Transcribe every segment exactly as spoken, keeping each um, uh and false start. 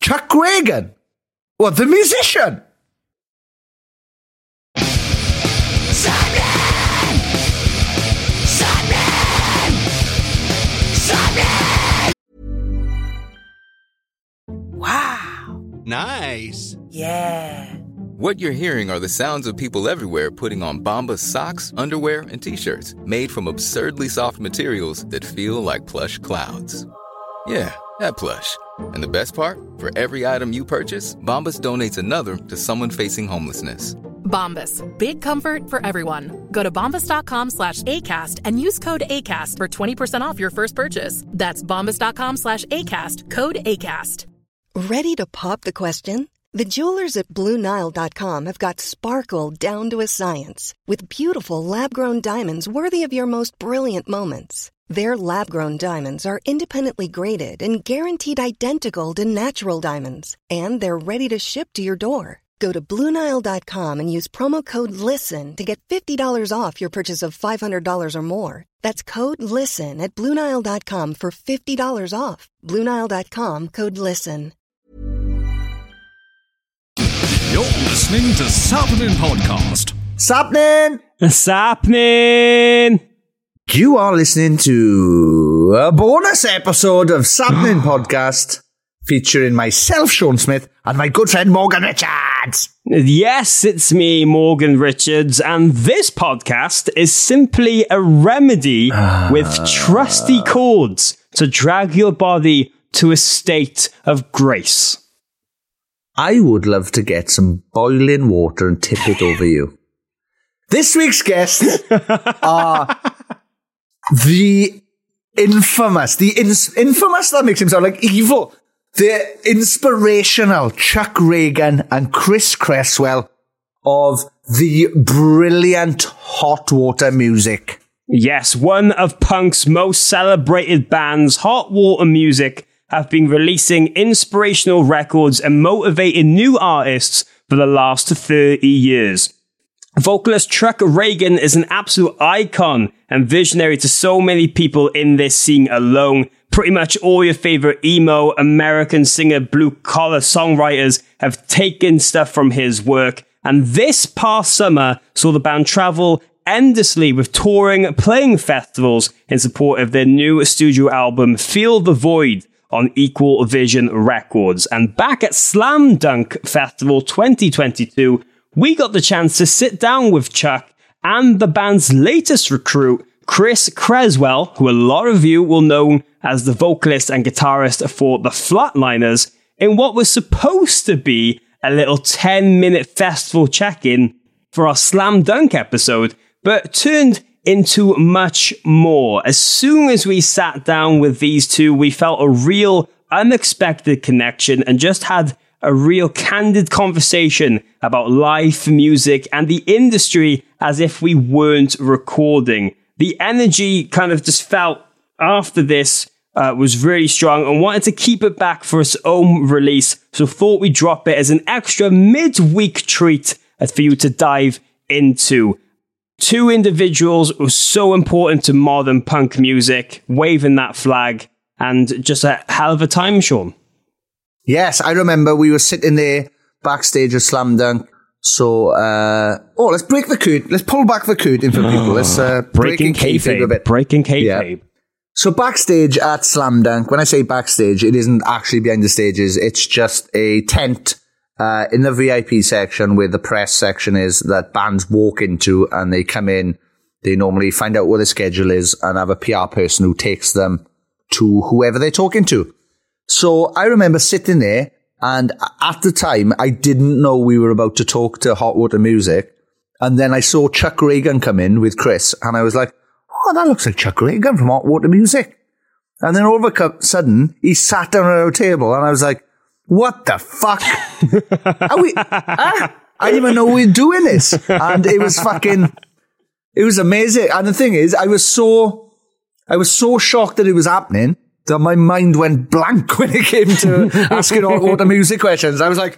Chuck Ragan? What, the musician? Wow. Nice. Yeah. What you're hearing are the sounds of people everywhere putting on Bombas socks, underwear, and T-shirts made from absurdly soft materials that feel like plush clouds. Yeah, that plush. And the best part? For every item you purchase, Bombas donates another to someone facing homelessness. Bombas. Big comfort for everyone. Go to bombas.com slash ACAST and use code ACAST for twenty percent off your first purchase. That's bombas.com slash ACAST. Code ACAST. Ready to pop the question? The jewelers at Blue Nile dot com have got sparkle down to a science with beautiful lab-grown diamonds worthy of your most brilliant moments. Their lab-grown diamonds are independently graded and guaranteed identical to natural diamonds, and they're ready to ship to your door. Go to Blue Nile dot com and use promo code LISTEN to get fifty dollars off your purchase of five hundred dollars or more. That's code LISTEN at Blue Nile dot com for fifty dollars off. Blue Nile dot com, code LISTEN. You're listening to Sapnin Podcast. Sapnin! Sapnin! You are listening to a bonus episode of Sapnin Podcast featuring myself, Sean Smith, and my good friend Morgan Richards. Yes, it's me, Morgan Richards, and this podcast is simply a remedy uh, with trusty chords to drag your body to a state of grace. I would love to get some boiling water and tip it over you. This week's guests are the infamous, the ins- infamous, that makes him sound like evil, the inspirational Chuck Ragan and Chris Cresswell of the brilliant Hot Water Music. Yes, one of punk's most celebrated bands, Hot Water Music, have been releasing inspirational records and motivating new artists for the last thirty years. Vocalist Chuck Ragan is an absolute icon and visionary to so many people in this scene alone. Pretty much all your favorite emo, American singer, blue-collar songwriters have taken stuff from his work. And this past summer saw the band travel endlessly with touring, playing festivals in support of their new studio album, Feel the Void, on Equal Vision Records. And back at Slam Dunk Festival twenty twenty-two, we got the chance to sit down with Chuck and the band's latest recruit, Chris Cresswell, who a lot of you will know as the vocalist and guitarist for the Flatliners, in what was supposed to be a little ten-minute festival check-in for our Slam Dunk episode, but turned into much more. As soon as we sat down with these two, we felt a real, unexpected connection and just had a real candid conversation about life, music, and the industry as if we weren't recording. The energy kind of just felt after this uh, was really strong and wanted to keep it back for its own release, so thought we'd drop it as an extra midweek treat for you to dive into. Two individuals who are so important to modern punk music, waving that flag, and just a hell of a time, Sean. Yes, I remember we were sitting there backstage at Slam Dunk. So, uh, oh, let's break the curtain. Let's pull back the curtain for people. Let's uh, breaking kayfabe a bit. Breaking kayfabe. Yeah. So backstage at Slam Dunk, when I say backstage, it isn't actually behind the stages. It's just a tent uh, in the V I P section where the press section is that bands walk into and they come in. They normally find out what the schedule is and have a P R person who takes them to whoever they're talking to. So I remember sitting there, and at the time, I didn't know we were about to talk to Hot Water Music. And then I saw Chuck Ragan come in with Chris, and I was like, oh, that looks like Chuck Ragan from Hot Water Music. And then all of a sudden, he sat down at our table, and I was like, what the fuck? Are we, ah, I didn't even know we were doing this. And it was fucking, it was amazing. And the thing is, I was so, I was so shocked that it was happening that my mind went blank when it came to asking Hot Water Music questions. I was like,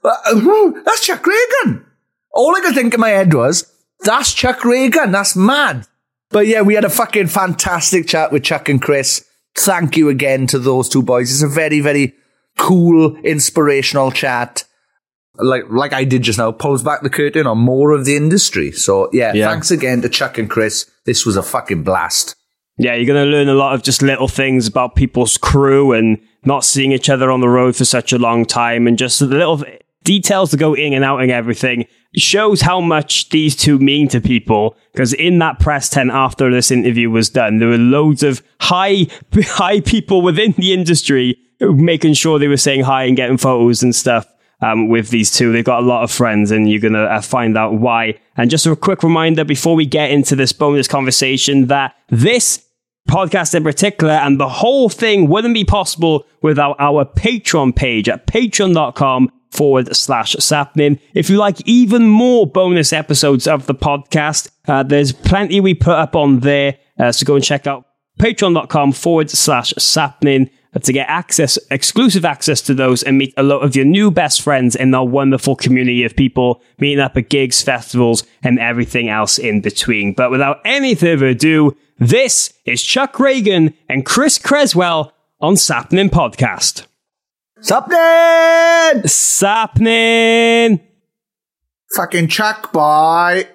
uh, that's Chuck Ragan. All I could think in my head was, that's Chuck Ragan. That's mad. But yeah, we had a fucking fantastic chat with Chuck and Chris. Thank you again to those two boys. It's a very, very cool, inspirational chat. Like like I did just now, pulls back the curtain on more of the industry. So, yeah, yeah, thanks again to Chuck and Chris. This was a fucking blast. Yeah, you're going to learn a lot of just little things about people's crew and not seeing each other on the road for such a long time, and just the little details that go in and out and everything. It shows how much these two mean to people, because in that press tent after this interview was done, there were loads of high, high people within the industry making sure they were saying hi and getting photos and stuff. Um, with these two. They've got a lot of friends, and you're going to uh, find out why. And just a quick reminder before we get into this bonus conversation that this podcast in particular and the whole thing wouldn't be possible without our Patreon page at patreon.com forward slash sapnin. If you like even more bonus episodes of the podcast, uh, there's plenty we put up on there. Uh, so go and check out patreon.com forward slash sapnin. To get access, exclusive access to those, and meet a lot of your new best friends in our wonderful community of people meeting up at gigs, festivals, and everything else in between. But without any further ado, this is Chuck Reagan and Chris Creswell on Sapnin Podcast. Sapnin! Sapnin! Fucking Chuck, boy.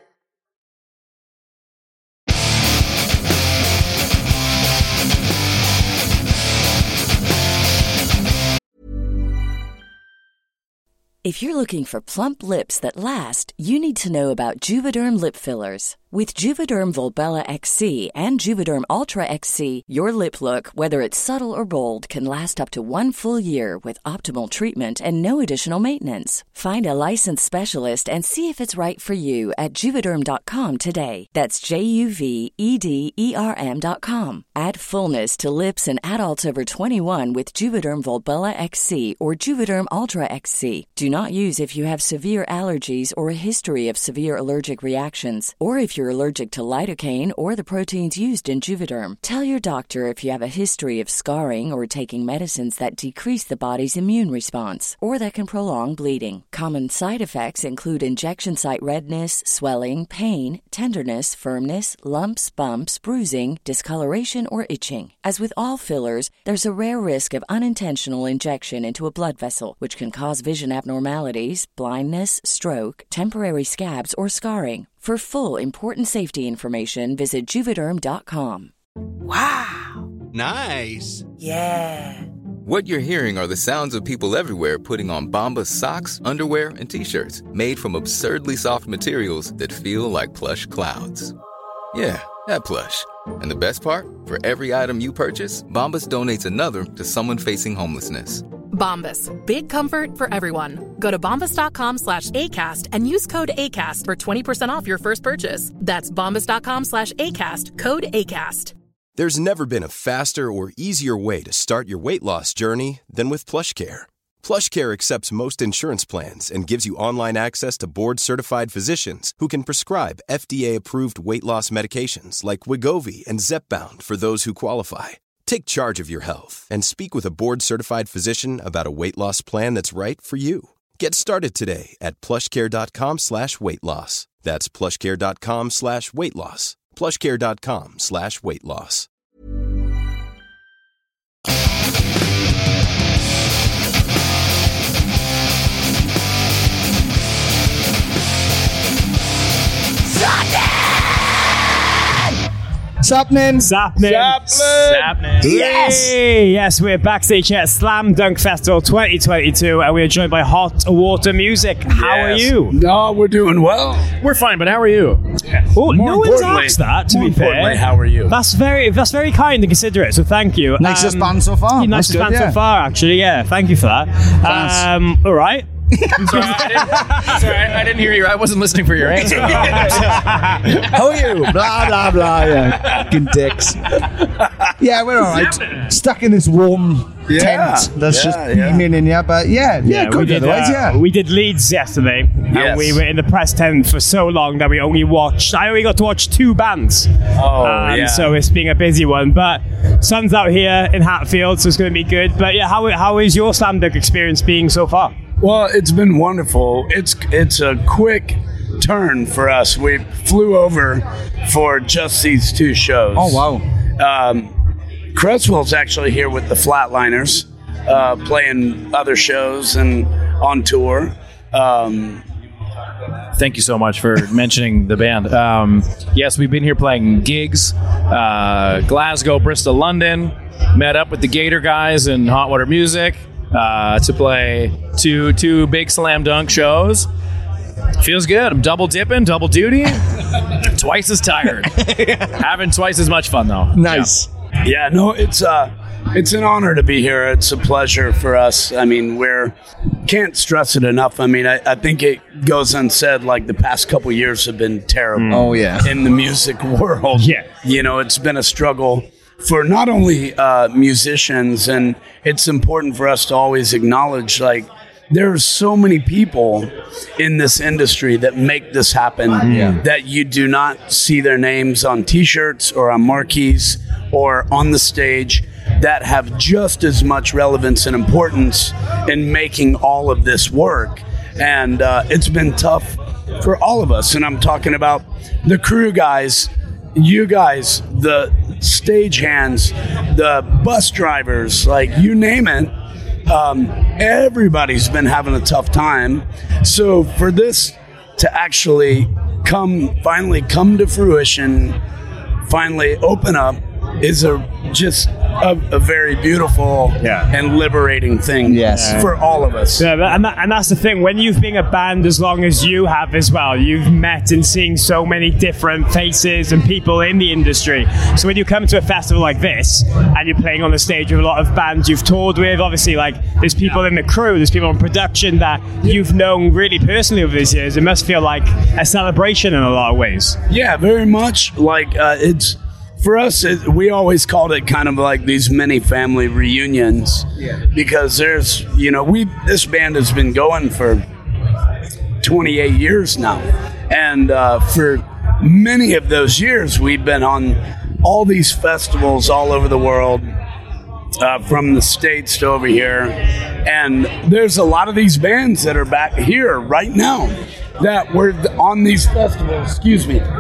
If you're looking for plump lips that last, you need to know about Juvederm lip fillers. With Juvederm Volbella X C and Juvederm Ultra X C, your lip look, whether it's subtle or bold, can last up to one full year with optimal treatment and no additional maintenance. Find a licensed specialist and see if it's right for you at Juvederm dot com today. That's J U V E D E R M dot com. Add fullness to lips in adults over twenty-one with Juvederm Volbella X C or Juvederm Ultra X C. Do not use if you have severe allergies or a history of severe allergic reactions, or if you're allergic to lidocaine or the proteins used in Juvederm. Tell your doctor if you have a history of scarring or taking medicines that decrease the body's immune response or that can prolong bleeding. Common side effects include injection site redness, swelling, pain, tenderness, firmness, lumps, bumps, bruising, discoloration, or itching. As with all fillers, there's a rare risk of unintentional injection into a blood vessel, which can cause vision abnormalities, blindness, stroke, temporary scabs, or scarring. For full, important safety information, visit Juvederm dot com. Wow. Nice. Yeah. What you're hearing are the sounds of people everywhere putting on Bombas socks, underwear, and T-shirts made from absurdly soft materials that feel like plush clouds. Yeah, that plush. And the best part? For every item you purchase, Bombas donates another to someone facing homelessness. Bombas. Big comfort for everyone. Go to bombas.com slash ACAST and use code ACAST for twenty percent off your first purchase. That's bombas.com slash ACAST. Code ACAST. There's never been a faster or easier way to start your weight loss journey than with PlushCare. PlushCare accepts most insurance plans and gives you online access to board-certified physicians who can prescribe F D A-approved weight loss medications like Wegovy and Zepbound for those who qualify. Take charge of your health and speak with a board-certified physician about a weight loss plan that's right for you. Get started today at plushcare.com slash weight loss. That's plushcare.com slash weight loss. plushcare.com slash weight loss. Sapnin! Sapnin! Sapnin! Yes! Hey, yes, we're backstage here at Slam Dunk Festival twenty twenty-two, and we're joined by Hot Water Music. How yes. are you? No, we're doing well. We're fine, but how are you? Yes. Oh, more no one's asked that, to more be fair. How are you? That's very that's very kind and considerate, so thank you. Nicest um, band so far. Nicest good, band yeah. so far, actually, yeah. Thank you for that. Um, all right. sorry, I didn't, sorry, I didn't hear you. I wasn't listening for your answer. How are you? Blah, blah, blah. Yeah. Fucking dicks. Yeah, we're all right. Stuck in this warm yeah. tent that's yeah, just yeah. beaming in here. But yeah, yeah, yeah good we did, otherwise, uh, yeah. We did Leeds yesterday. Yes. And we were in the press tent for so long that we only watched, I only got to watch two bands. Oh, um, yeah. So it's been a busy one. But sun's out here in Hatfield, so it's going to be good. But yeah, how how is your Slam Dunk experience being so far? Well, it's been wonderful. It's it's a quick turn for us. We flew over for just these two shows. Oh, wow. Um, Creswell's actually here with the Flatliners. uh, playing other shows and on tour. Um, Thank you so much for mentioning the band. Um, yes, we've been here playing gigs, uh, Glasgow, Bristol, London. Met up with the Gator guys in Hot Water Music uh, to play two two big slam dunk shows. Feels good. I'm double dipping, double duty, twice as tired. Having twice as much fun though. Nice. Yeah, yeah no, it's uh, it's an honor to be here. It's a pleasure for us. I mean, we're can't stress it enough. I mean, I, I think it goes unsaid. Like the past couple years have been terrible. Oh yeah, in the music world. Yeah, you know, it's been a struggle for not only uh, musicians, and it's important for us to always acknowledge, like, there are so many people in this industry that make this happen, yeah. that you do not see their names on T-shirts or on marquees or on the stage, that have just as much relevance and importance in making all of this work. And uh, it's been tough for all of us. And I'm talking about the crew guys, you guys, the stage hands, the bus drivers, like you name it. Um, everybody's been having a tough time. So for this to actually come, finally come to fruition, finally open up, is a just a, a very beautiful yeah. and liberating thing yes. for all of us. Yeah, and, that, and that's the thing. When you've been a band as long as you have as well, you've met and seen so many different faces and people in the industry. So when you come to a festival like this and you're playing on the stage with a lot of bands you've toured with, obviously, like, there's people in the crew, there's people in production that you've known really personally over these years. It must feel like a celebration in a lot of ways. Yeah, very much. Like, uh, it's... For us, it, we always called it kind of like these mini family reunions, yeah. because there's, you know, we this band has been going for twenty-eight years now, and uh, for many of those years, we've been on all these festivals all over the world, uh, from the States to over here, and there's a lot of these bands that are back here right now that were on these festivals. Excuse me.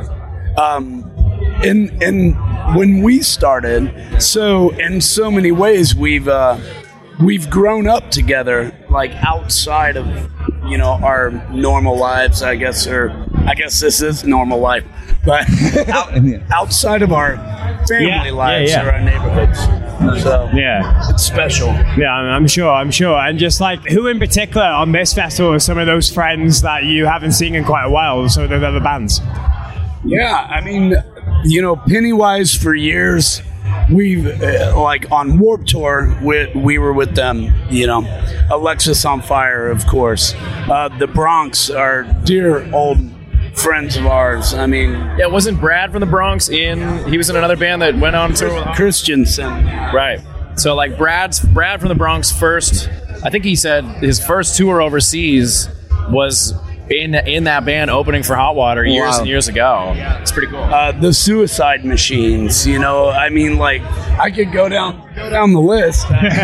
Um, in in when we started, so in so many ways we've uh, we've grown up together, like outside of, you know, our normal lives, I guess, or I guess this is normal life, but out, outside of our family yeah, lives yeah, yeah. or our neighborhoods. So yeah, it's special. Yeah, I'm sure, I'm sure. And just like, who in particular on this festival are some of those friends that you haven't seen in quite a while, some of the other bands? Yeah, I mean, you know, Pennywise for years, we've, uh, like on Warped Tour, we, we were with them, you know. Alexis on Fire, of course. Uh, the Bronx are dear old friends of ours. I mean... Yeah, wasn't Brad from the Bronx in... He was in another band that went on tour with... Christensen. Right. So, like, Brad's Brad from the Bronx first... I think he said his first tour overseas was... In in that band opening for Hot Water years wow. and years ago. Yeah. It's pretty cool. Uh, the Suicide Machines, you know, I mean, like, I could go down go down the list.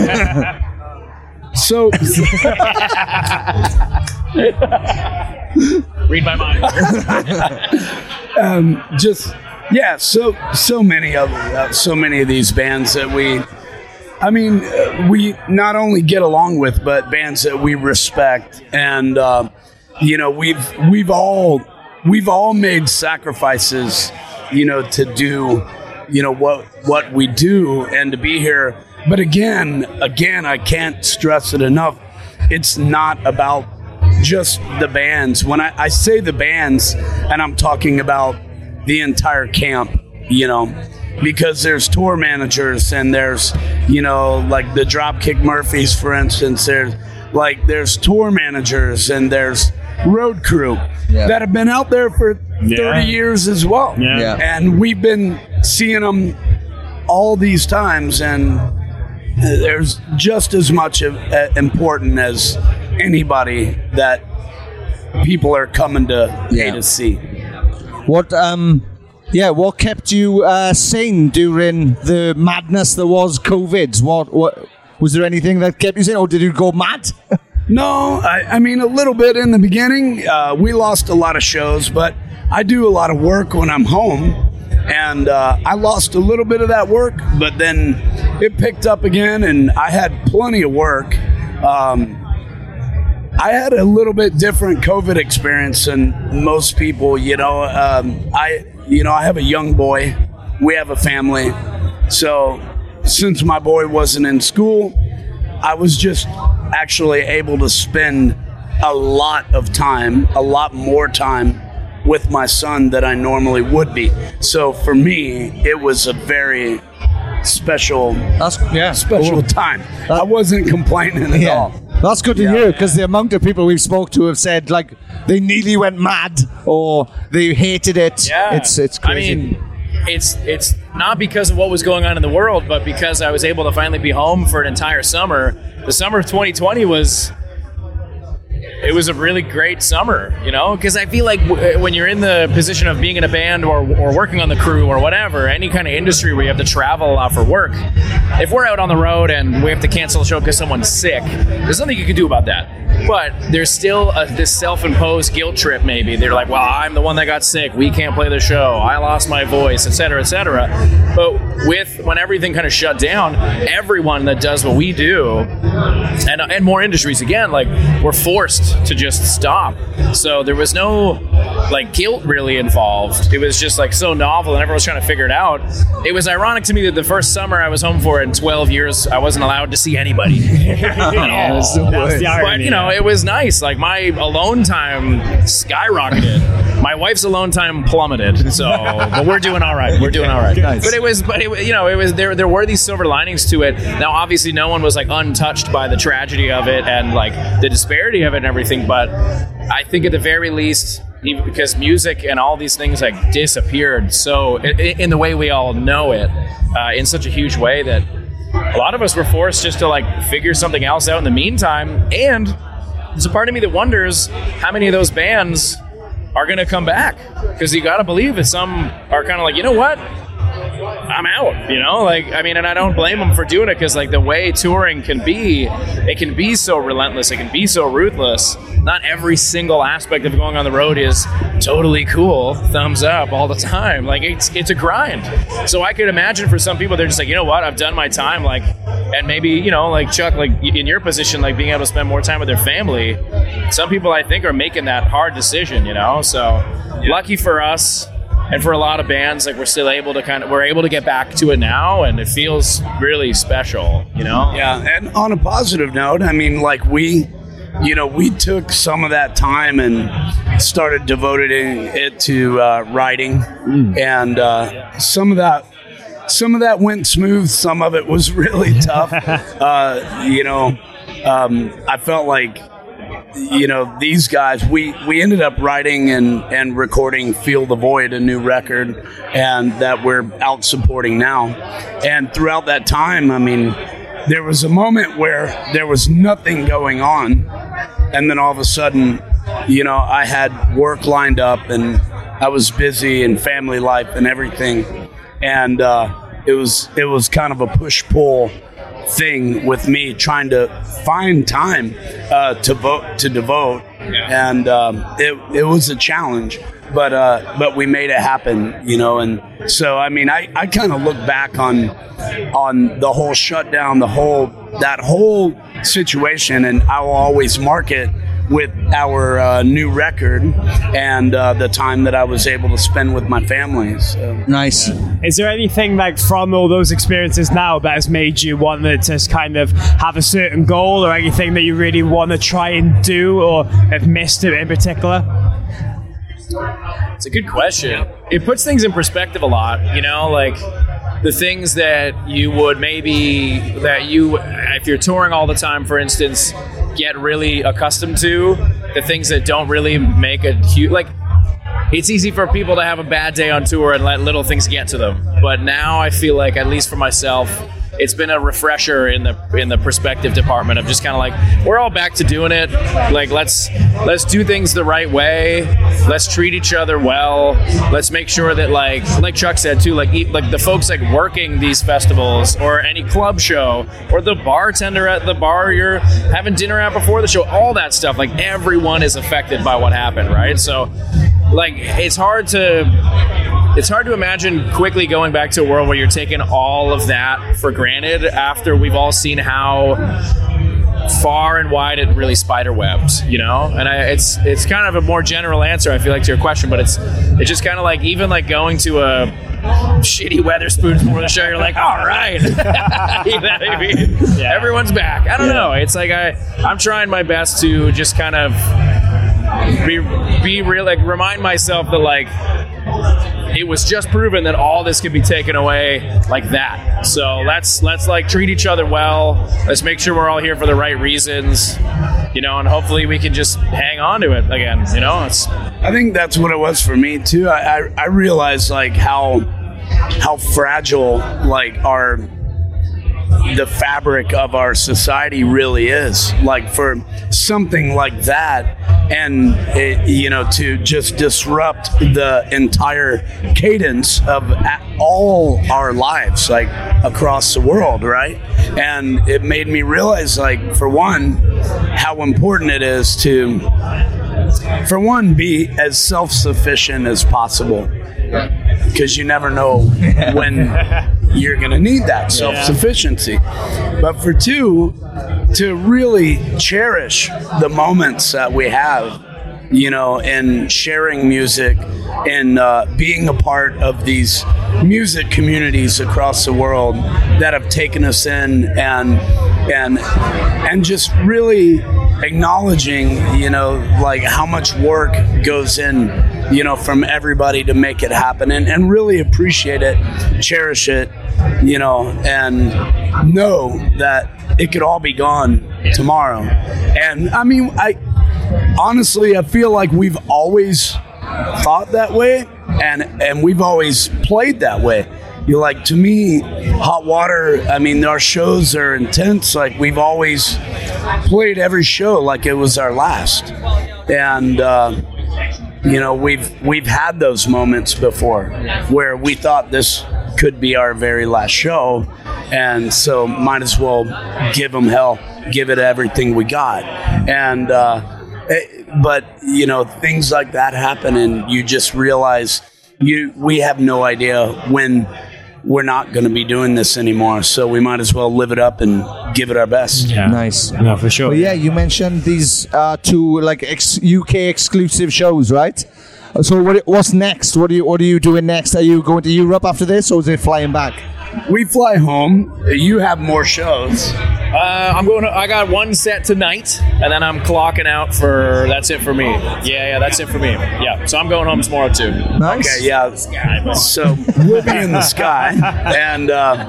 so, read my mind. um, just yeah, so so many of uh, so many of these bands that we. I mean, uh, we not only get along with, but bands that we respect, and. Uh, You know, we've we've all we've all made sacrifices, you know, to do, you know, what what we do and to be here. But again, again, I can't stress it enough. It's not about just the bands. When I, I say the bands, and I'm talking about the entire camp, you know, because there's tour managers and there's, you know, like the Dropkick Murphys, for instance. There's like there's tour managers and there's road crew yeah. that have been out there for yeah. thirty years as well. Yeah. Yeah. And we've been seeing them all these times, and there's just as much of, uh, important as anybody that people are coming to yeah. pay to see. What, um, yeah, what kept you uh, sane during the madness that was COVID? What, what, was there anything that kept you sane, or did you go mad? No, I, I mean, a little bit in the beginning. Uh, we lost a lot of shows, but I do a lot of work when I'm home. And uh, I lost a little bit of that work, but then it picked up again, and I had plenty of work. Um, I had a little bit different COVID experience than most people. You know, um, I you know I have a young boy. We have a family, so since my boy wasn't in school, I was just actually able to spend a lot of time, a lot more time with my son than I normally would be. So for me, it was a very special, That's, yeah. special Cool. time. I wasn't complaining at Yeah. all. That's good to Yeah. hear, because the amount of people we've spoke to have said like they nearly went mad or they hated it. Yeah. It's it's crazy. I mean, it's it's not because of what was going on in the world, but because I was able to finally be home for an entire summer. The summer of twenty twenty was. It was a really great summer, you know, because I feel like w- when you're in the position of being in a band or, or working on the crew or whatever, any kind of industry where you have to travel a lot for work, if we're out on the road and we have to cancel a show because someone's sick, there's nothing you can do about that. But there's still a, this self-imposed guilt trip maybe. They're like, well, I'm the one that got sick. We can't play the show. I lost my voice, et cetera, et cetera. But with when everything kind of shut down, everyone that does what we do, and, and more industries, again, like we're forced to just stop. So there was no like guilt really involved. It was just like so novel and everyone was trying to figure it out. It was ironic to me that the first summer I was home for in twelve years, I wasn't allowed to see anybody. You know? That's the irony. But you know, it was nice. Like my alone time skyrocketed. My wife's alone time plummeted. So, but we're doing all right. We're doing all right. Nice. But it was, but it, you know, it was there. There were these silver linings to it. Now, obviously, no one was like untouched by the tragedy of it and like the disparity of it and everything. But I think at the very least, even because music and all these things like disappeared so in, in the way we all know it, uh, in such a huge way that a lot of us were forced just to like figure something else out in the meantime. And there's a part of me that wonders how many of those bands are going to come back, because you got to believe that some are kind of like, you know what? I'm out, you know, like, I mean, and I don't blame them for doing it, because like the way touring can be, it can be so relentless, it can be so ruthless. Not every single aspect of going on the road is totally cool, thumbs up all the time. Like it's it's a grind. So I could imagine for some people, they're just like, you know what, I've done my time, like, and maybe, you know, like Chuck, like in your position, like being able to spend more time with their family. Some people I think are making that hard decision, you know, so lucky for us. And for a lot of bands, like we're still able to kind of, we're able to get back to it now, and it feels really special, you know? Yeah, and on a positive note, I mean, like we, you know, we took some of that time and started devoting it to uh, writing, mm. and uh, some of that, some of that went smooth. Some of it was really tough. uh, you know, um, I felt like, you know, these guys, we, we ended up writing and, and recording Feel the Void, a new record, and that we're out supporting now. And throughout that time, I mean, there was a moment where there was nothing going on. And then all of a sudden, you know, I had work lined up and I was busy and family life and everything. And uh, it was it was kind of a push-pull thing with me trying to find time uh, to vote to devote, yeah. and um, it it was a challenge, but uh, but we made it happen, you know. And so I mean, I, I kind of look back on on the whole shutdown, the whole that whole situation, and I will always mark it with our uh, new record and uh, the time that I was able to spend with my family. So. Nice. Is there anything like from all those experiences now that has made you want to just kind of have a certain goal, or anything that you really want to try and do or have missed it in particular? It's a good question. It puts things in perspective a lot, you know, like the things that you would maybe, that you, if you're touring all the time, for instance, get really accustomed to, the things that don't really make a huge, like, it's easy for people to have a bad day on tour and let little things get to them. But now I feel like, at least for myself, it's been a refresher in the in the perspective department of just kind of like, we're all back to doing it. Like, let's let's do things the right way. Let's treat each other well. Let's make sure that, like like Chuck said too, like like the folks like working these festivals or any club show or the bartender at the bar you're having dinner at before the show, all that stuff. Like, everyone is affected by what happened, right? So, like, it's hard to it's hard to imagine quickly going back to a world where you're taking all of that for granted after we've all seen how far and wide it really spider webs, you know. And I, it's it's kind of a more general answer, I feel like, to your question, but it's it's just kind of like even like going to a shitty Weatherspoons before the show, you're like, all right. You know what I mean? Yeah. Everyone's back. I don't yeah. know. It's like I I'm trying my best to just kind of be be real, like remind myself that like it was just proven that all this could be taken away like that. So let's let's like treat each other well. Let's make sure we're all here for the right reasons, you know, and hopefully we can just hang on to it again. You know, it's. I think that's what it was for me too. I I, I realized like how how fragile like our the fabric of our society really is. Like for something like that. And, it, you know, to just disrupt the entire cadence of all our lives, like across the world, right? And it made me realize, like, for one, how important it is to, for one, be as self-sufficient as possible. Because you never know when you're going to need that self-sufficiency. But for two, to really cherish the moments that we have, you know, in sharing music and uh, being a part of these music communities across the world that have taken us in and and and just really acknowledging, you know, like how much work goes in, you know, from everybody to make it happen, and, and really appreciate it, cherish it, you know, and know that it could all be gone tomorrow. And I mean, I honestly, I feel like we've always thought that way, and and we've always played that way. You like, to me, Hot Water, I mean, our shows are intense. Like, we've always played every show like it was our last. And, uh, you know, we've we've had those moments before where we thought this could be our very last show. And so might as well give them hell, give it everything we got. And, uh, it, but, you know, things like that happen, and you just realize you we have no idea when we're not going to be doing this anymore, so we might as well live it up and give it our best. Yeah, nice. No, for sure. Well, yeah, you mentioned these uh, two like ex- U K exclusive shows, right? So what? What's next? What are you What are you doing next? Are you going to Europe after this, or is it flying back? We fly home. You have more shows. Uh, I'm going. To, I got one set tonight, and then I'm clocking out for. That's it for me. Yeah, yeah, that's it for me. Yeah, so I'm going home tomorrow too. Nice. Okay, yeah. So we'll be in the sky, and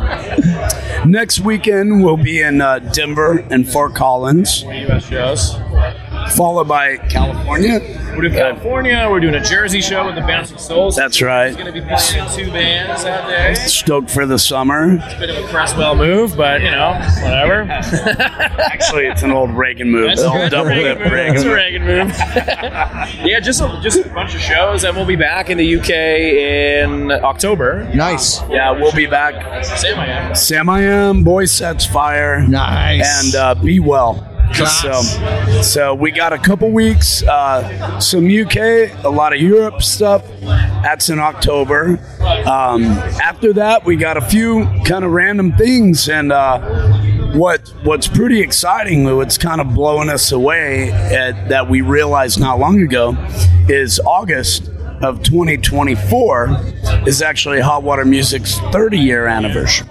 uh, next weekend we'll be in uh, Denver and Fort Collins. U S shows. Followed by California. We're doing California. We're doing a Jersey show with the Bouncing Souls. That's right. It's going to be playing two bands that day. Stoked for the summer. It's a bit of a Cresswell move, but, you know, whatever. Actually, it's an old Reagan move. That's the old double dip Reagan. It's a Reagan move. Yeah, just a, just a bunch of shows, and we'll be back in the U K in October. Nice. Yeah, we'll be back. Sam I Am. Sam I Am, Boy Sets Fire. Nice. And uh, Be Well. So, so we got a couple weeks, uh, some U K, a lot of Europe stuff. That's in October. Um, after that, we got a few kind of random things, and uh, what what's pretty exciting, what's kind of blowing us away, at, that we realized not long ago, is August of twenty twenty-four is actually Hot Water Music's thirty-year anniversary.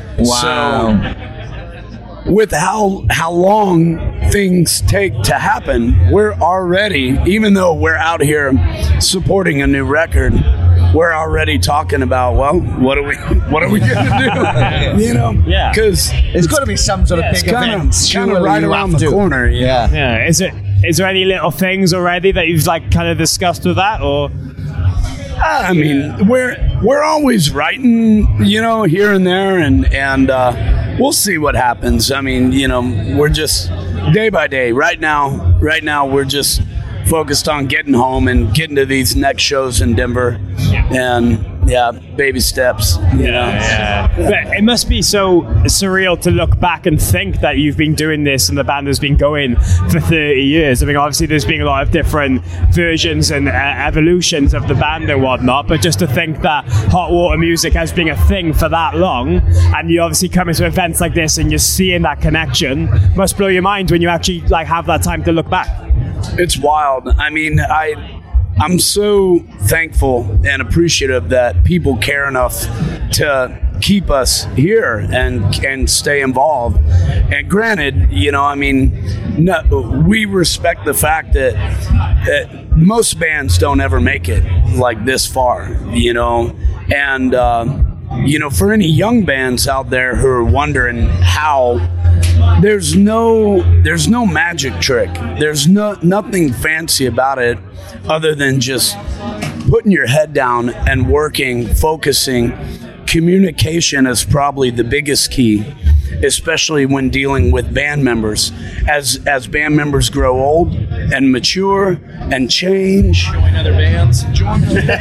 Wow. So, with how how long things take to happen, we're already, even though we're out here supporting a new record, we're already talking about, well, what are we what are we gonna do? You know, yeah, because it's got to be some sort of yeah, big kinda, event, kind of right around the corner. Yeah, yeah. Is it is there any little things already that you've like kind of discussed with that, or? I mean, we're we're always writing, you know, here and there, and and uh, we'll see what happens. I mean, you know, we're just day by day. Right now, right now, we're just focused on getting home and getting to these next shows in Denver, and yeah, baby steps. You know? Yeah. But it must be so surreal to look back and think that you've been doing this and the band has been going for thirty years. I mean, obviously there's been a lot of different versions and uh, evolutions of the band and whatnot, but just to think that Hot Water Music has been a thing for that long, and you obviously come into events like this and you're seeing that connection, must blow your mind when you actually like have that time to look back. It's wild. I mean, I... I'm so thankful and appreciative that people care enough to keep us here and and stay involved. And granted, you know, I mean, no, we respect the fact that, that most bands don't ever make it like this far, you know, and uh, you know, for any young bands out there who are wondering how, there's no there's no magic trick. There's no nothing fancy about it other than just putting your head down and working, focusing. Communication is probably the biggest key, especially when dealing with band members. As as band members grow old and mature and change, join other bands. Join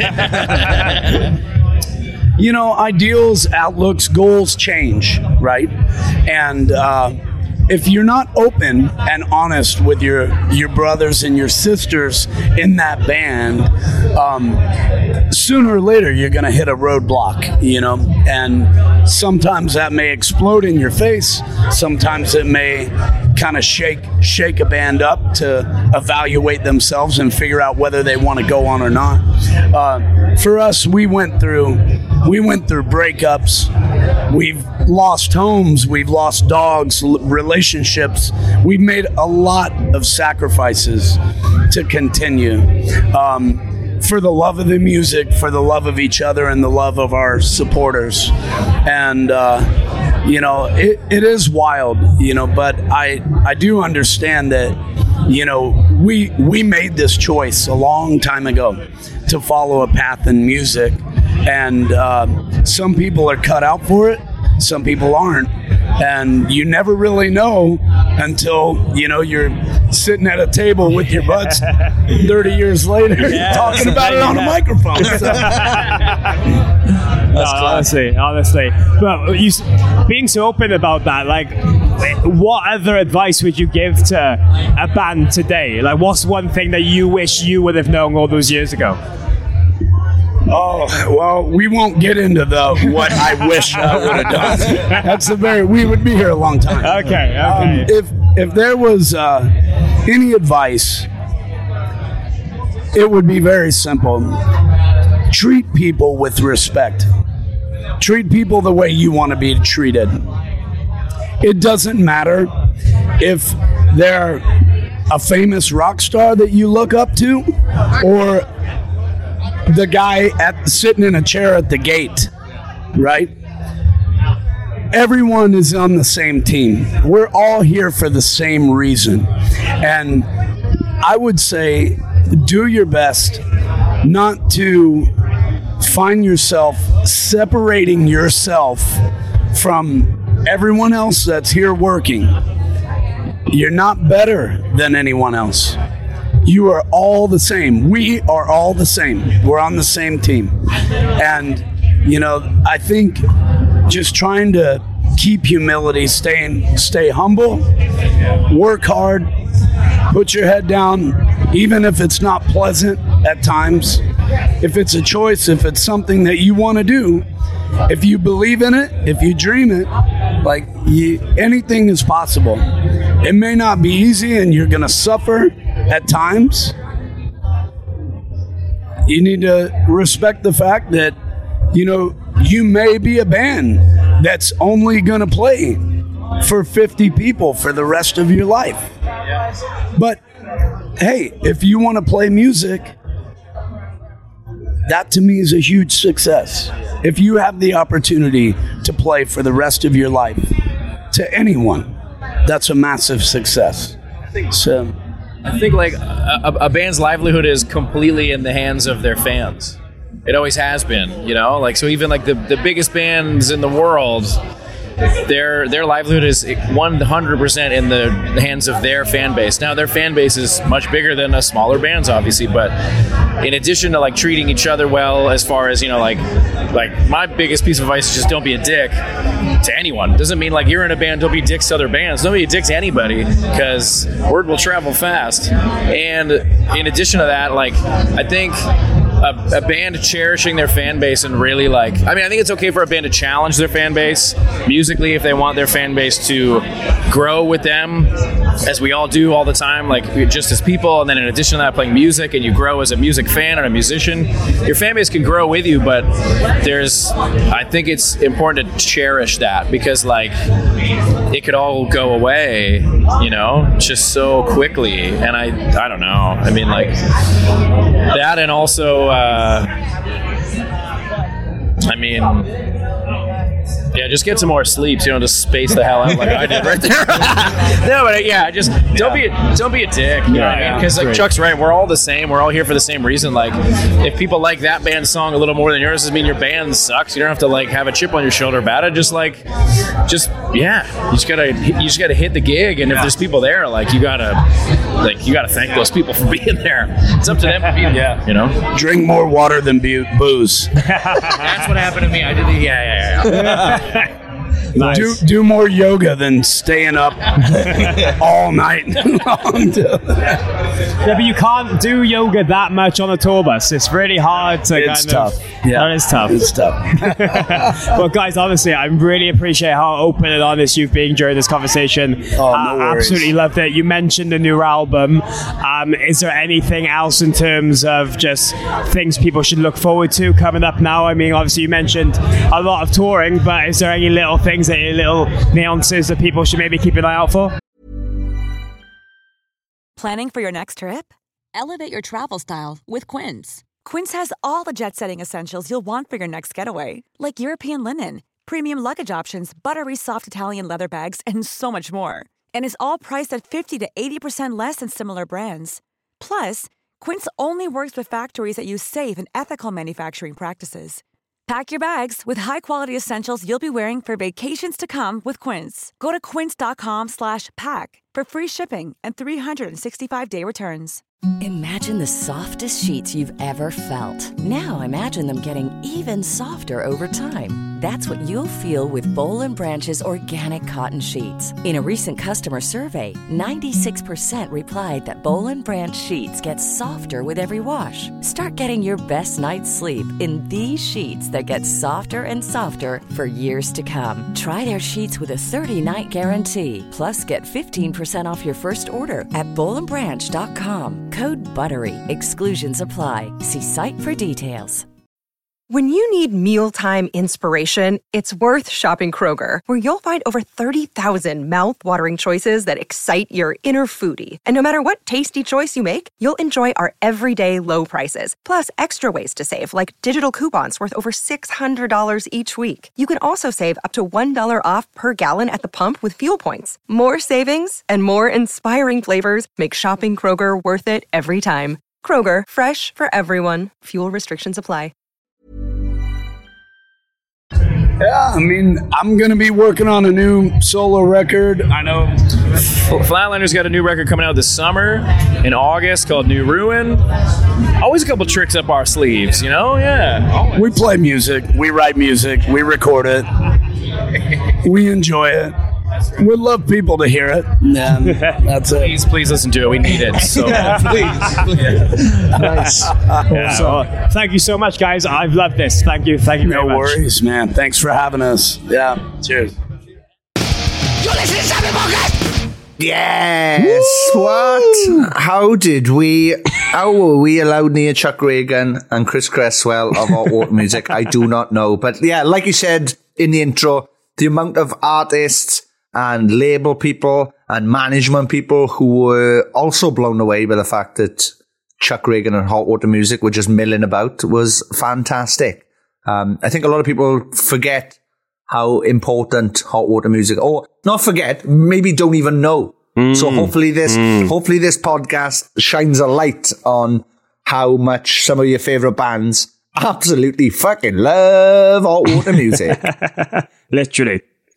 you know, ideals, outlooks, goals change, right? And uh, if you're not open and honest with your, your brothers and your sisters in that band, um, sooner or later you're going to hit a roadblock, you know? And sometimes that may explode in your face. Sometimes it may kind of shake shake a band up to evaluate themselves and figure out whether they want to go on or not. Uh, for us, we went through we went through breakups. We've lost homes. We've lost dogs, relationships. We've made a lot of sacrifices to continue. Um, for the love of the music, for the love of each other, and the love of our supporters. And, uh, you know, it, it is wild, you know, but I, I do understand that, you know, we, we made this choice a long time ago to follow a path in music. And uh, some people are cut out for it. Some people aren't. And you never really know until, you know, you're sitting at a table with your buds thirty years later yes, talking about it on a microphone. So. No, honestly, honestly. But you being so open about that, like, what other advice would you give to a band today? Like, what's one thing that you wish you would have known all those years ago? Oh, well, we won't get into the what I wish I would have done. That's a very, we would be here a long time. Okay, okay. Um, if, if there was uh, any advice, it would be very simple. Treat people with respect. Treat people the way you want to be treated. It doesn't matter if they're a famous rock star that you look up to or the guy at sitting in a chair at the gate, right? Everyone is on the same team. We're all here for the same reason. And I would say do your best not to find yourself separating yourself from everyone else that's here working. You're not better than anyone else. You are all the same. We are all the same. We're on the same team. And, you know, I think just trying to keep humility, staying, stay humble, work hard, put your head down, even if it's not pleasant at times. If it's a choice, if it's something that you want to do, if you believe in it, if you dream it, like you, anything is possible. It may not be easy and you're going to suffer at times. You need to respect the fact that, you know, you may be a band that's only going to play for fifty people for the rest of your life. But, hey, if you want to play music, that to me is a huge success. If you have the opportunity to play for the rest of your life to anyone, that's a massive success. I think so. I think like a, a band's livelihood is completely in the hands of their fans. It always has been, you know. Like so, even like the the biggest bands in the world, their their livelihood is one hundred percent in the hands of their fan base. Now, their fan base is much bigger than a smaller bands, obviously, but in addition to like treating each other well, as far as, you know, like like my biggest piece of advice is just don't be a dick to anyone. Doesn't mean like you're in a band, don't be dicks to other bands. Don't be a dick to anybody, because word will travel fast. And in addition to that, like I think a, a band cherishing their fan base and really like, I mean, I think it's okay for a band to challenge their fan base musically if they want their fan base to grow with them, as we all do all the time, like just as people. And then in addition to that, playing music, and you grow as a music fan and a musician, your fan base can grow with you. But there's, I think it's important to cherish that, because like it could all go away, you know, just so quickly. And I, I don't know. I mean, like that, and also, uh, I mean, yeah, just get some more sleep, so you don't just space the hell out like I did right there. No, but yeah, just don't be a, don't be a dick. You know what I mean? Because like Chuck's right, we're all the same. We're all here for the same reason. Like, if people like that band's song a little more than yours, doesn't mean your band sucks. You don't have to like have a chip on your shoulder about it. Just like, just yeah, you just gotta you just gotta hit the gig, and if there's people there, like you gotta like you gotta thank those people for being there. It's up to them to be there. Yeah, you know, drink more water than bu- booze. That's what happened to me. I did the yeah yeah yeah. Nice. Do do more yoga than staying up all night long. Yeah, but you can't do yoga that much on a tour bus. It's really hard to it's kind tough. of... Yeah. That is tough. It's tough. Well, guys, honestly, I really appreciate how open and honest you've been during this conversation. Oh, no uh, worries. Absolutely loved it. You mentioned the new album. Um, is there anything else in terms of just things people should look forward to coming up now? I mean, obviously you mentioned a lot of touring, but is there any little things, any little nuances that people should maybe keep an eye out for? Planning for your next trip? Elevate your travel style with Quince. Quince has all the jet-setting essentials you'll want for your next getaway, like European linen, premium luggage options, buttery soft Italian leather bags, and so much more. And is all priced at fifty to eighty percent less than similar brands. Plus, Quince only works with factories that use safe and ethical manufacturing practices. Pack your bags with high-quality essentials you'll be wearing for vacations to come with Quince. Go to quince.com slash pack for free shipping and three sixty-five day returns. Imagine the softest sheets you've ever felt. Now imagine them getting even softer over time. That's what you'll feel with Boll and Branch's organic cotton sheets. In a recent customer survey, ninety-six percent replied that Boll and Branch sheets get softer with every wash. Start getting your best night's sleep in these sheets that get softer and softer for years to come. Try their sheets with a thirty-night guarantee. Plus, get fifteen percent off your first order at boll and branch dot com. Code BUTTERY. Exclusions apply. See site for details. When you need mealtime inspiration, it's worth shopping Kroger, where you'll find over thirty thousand mouth-watering choices that excite your inner foodie. And no matter what tasty choice you make, you'll enjoy our everyday low prices, plus extra ways to save, like digital coupons worth over six hundred dollars each week. You can also save up to one dollar off per gallon at the pump with fuel points. More savings and more inspiring flavors make shopping Kroger worth it every time. Kroger, fresh for everyone. Fuel restrictions apply. Yeah, I mean, I'm going to be working on a new solo record. I know Flatlinder's got a new record coming out this summer in August called New Ruin. Always a couple tricks up our sleeves, you know? Yeah. Always. We play music. We write music. We record it. We enjoy it. We'd love people to hear it. Yeah, that's it. Please, please listen to it. We need it. So please, please. Nice. Yeah, well, thank you so much, guys. I've loved this. Thank you. Thank you very no much. No worries, man. Thanks for having us. Yeah. Cheers. You listen to Sammy Podcast. Yes. Woo! What? How did we? How were we allowed near Chuck Reagan and Chris Cresswell of Hot Water Music? I do not know. But yeah, like you said in the intro, the amount of artists and label people and management people who were also blown away by the fact that Chuck Reagan and Hot Water Music were just milling about was fantastic. Um, I think a lot of people forget how important Hot Water Music, or not forget, maybe don't even know. Mm. So hopefully this, mm. hopefully this podcast shines a light on how much some of your favorite bands absolutely fucking love Hot Water Music. Literally.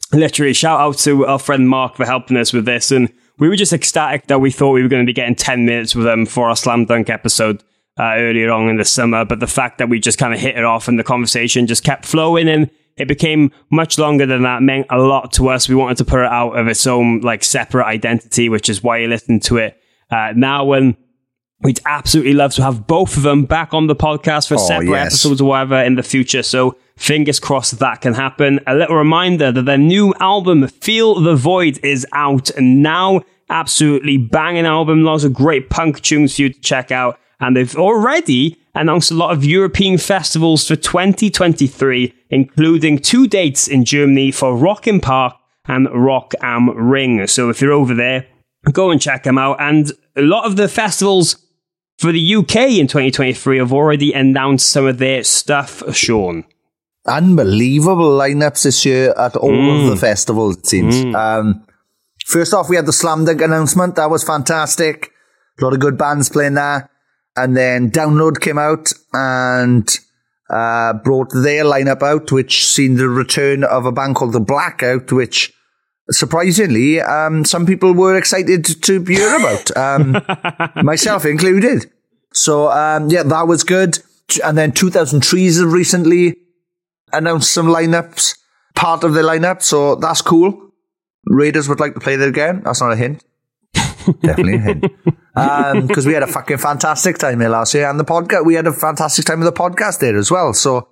literally, shout out to our friend Mark for helping us with this. And we were just ecstatic that we thought we were going to be getting ten minutes with him for our Slam Dunk episode uh, earlier on in the summer. But the fact that we just kind of hit it off and the conversation just kept flowing and it became much longer than that meant a lot to us. We wanted to put it out of its own like separate identity, which is why you listen to it uh, now. And we'd absolutely love to have both of them back on the podcast for Oh, separate yes. episodes or whatever in the future. So fingers crossed that can happen. A little reminder that their new album, Feel the Void, is out and now. Absolutely banging album. Lots of great punk tunes for you to check out. And they've already announced a lot of European festivals for twenty twenty-three, including two dates in Germany for Rock im Park and Rock am Ring. So if you're over there, go and check them out. And a lot of the festivals for the U K in twenty twenty-three have already announced some of their stuff, Sean. Unbelievable lineups this year at all Mm. of the festivals, it seems. Mm. Um, first off, we had the Slam Dunk announcement. That was fantastic. A lot of good bands playing there. And then Download came out and uh, brought their lineup out, which seen the return of a band called The Blackout, which surprisingly, um, some people were excited to hear about, um, myself included. So, um, yeah, that was good. And then two thousand Trees have recently announced some lineups, part of their lineup. So that's cool. Raiders would like to play there again. That's not a hint. Definitely a hint. Um, because we had a fucking fantastic time there last year. And the podcast, we had a fantastic time with the podcast there as well. So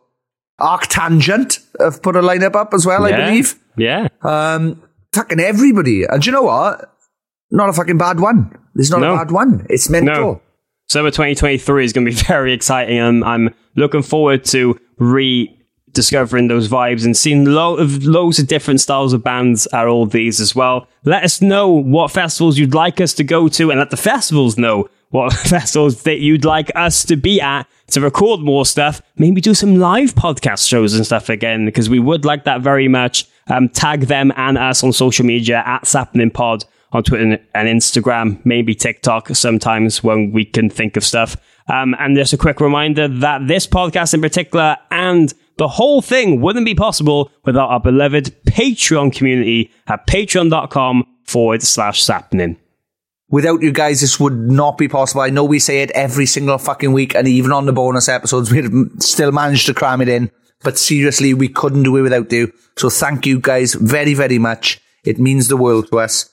Arctangent have put a lineup up as well, Yeah. I believe. Yeah. Um, fucking everybody. And do you know what? Not a fucking bad one. There's not No. a bad one. It's meant No. to. Summer twenty twenty-three is going to be very exciting, and I'm looking forward to rediscovering those vibes and seeing lo- of loads of different styles of bands at all these as well. Let us know what festivals you'd like us to go to, and let the festivals know what festivals that you'd like us to be at to record more stuff. Maybe do some live podcast shows and stuff again, because we would like that very much. Um, tag them and us on social media at Sappening Pod on Twitter and Instagram, maybe TikTok sometimes when we can think of stuff. Um, and just a quick reminder that this podcast in particular and the whole thing wouldn't be possible without our beloved Patreon community at patreon.com forward slash Sappening. Without you guys, this would not be possible. I know we say it every single fucking week, and even on the bonus episodes, we'd still managed to cram it in. But seriously, we couldn't do it without you. So thank you guys very, very much. It means the world to us.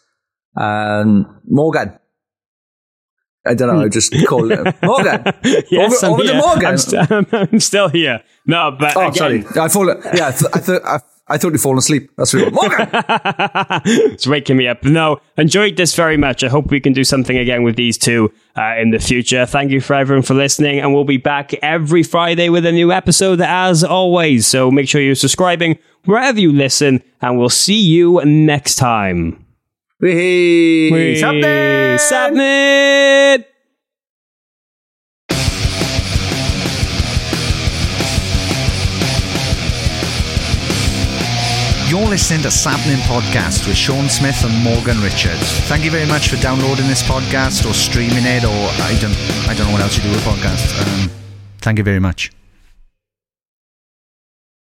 Um, Morgan. I don't know, I just called it. Morgan. Yes, over I'm over here. to Morgan. I'm, st- I'm still here. No, but oh, again, sorry. I fall, yeah, I, th- I, th- I, I thought you'd fallen asleep. That's really Morgan. It's waking me up. No, enjoyed this very much. I hope we can do something again with these two uh, in the future. Thank you for everyone for listening, and we'll be back every Friday with a new episode as always. So make sure you're subscribing wherever you listen, and we'll see you next time. Wee, Wee, Sappening! Sappening! You're listening to Sappening Podcast with Sean Smith and Morgan Richards. Thank you very much for downloading this podcast or streaming it, or I don't, I don't know what else you do with podcasts. Um, thank you very much.